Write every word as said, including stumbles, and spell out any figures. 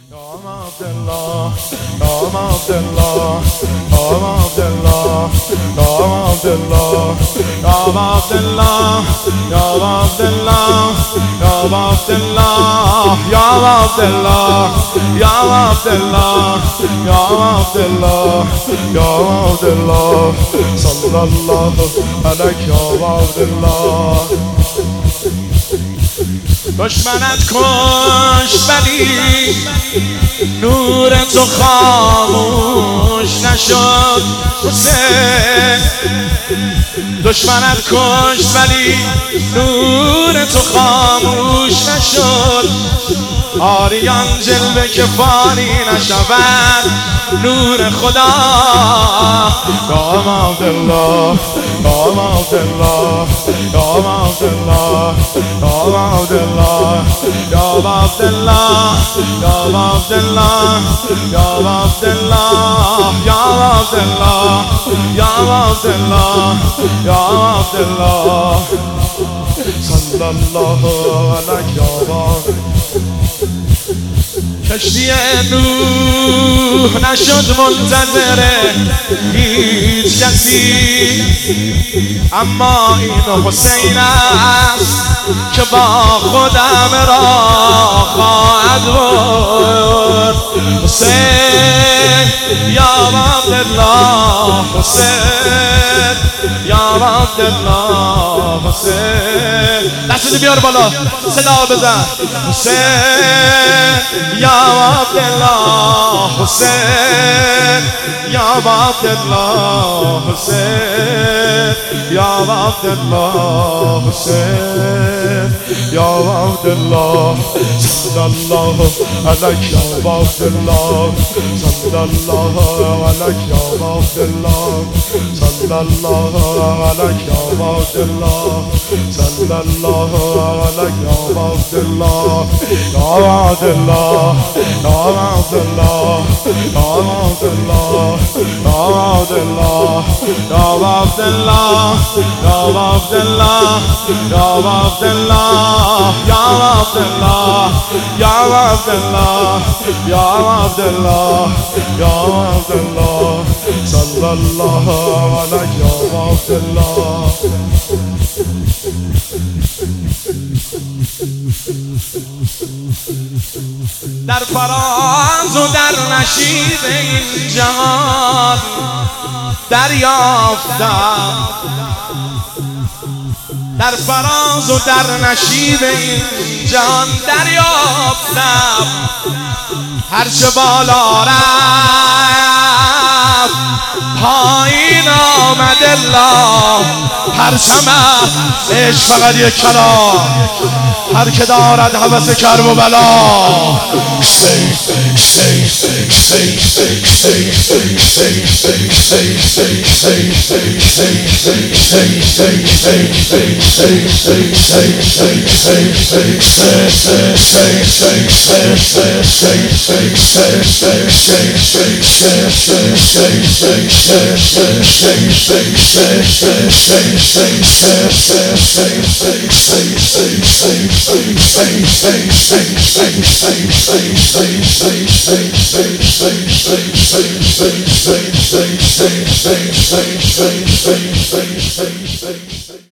Abdullah, Abdullah, Abdullah, Abdullah, Abdullah, Abdullah, Abdullah, Ya Abdullah, Ya Abdullah, Ya Abdullah, Ya Abdullah, sallallahu aleyhi Abdullah. دشمنت کش ولی نور تو خاموش نشد حسین. دشمنت کش ولی نور تو خاموش نشد. آریان جلوه که فانی نشود نور خدا. دام عبدالله، دام عبدالله، دام عبدالله، دام عبدالله، دام عبدالله، دام عبدالله، دام عبدالله، یا عبدالله، یا عبدالله، یا عبدالله، صلی الله علیه. کشتی نوح نشد منتظر هیچ کسی، اما این حسین است که با خودم را خواهد برد. حسین یا عبدالله، حسین یا عبدالله، حسین. دستتو بیار بالا صدا بزن. حسین یا عبدالله، حسین یا عبدالله، حسین یا عبدالله، حسین یا عبدالله، صلی الله علیه عبدالله، صلی الله علیه عبدالله، صلی الله علیه عبدالله، صلی الله علیه عبدالله. یا عبدالله، یا عبدالله، یا عبدالله، یا عبدالله، یا عبدالله، یا عبدالله، یا عبدالله، یا عبدالله، یا عبدالله، یا عبدالله، یا عبدالله، صلی الله علیه عبدالله. در فراز و در نشیب این جهان دریافتم، در فراز و در نشیب این جهان دریافتم. هرچه بالا رفت پایین آمد الله. پرچم عشق فقط یک کلام، هر که دارد هوس کرب و بلا. Stay, stay, stay, stay, stay, stay, stay, stay, stay, stay, stay.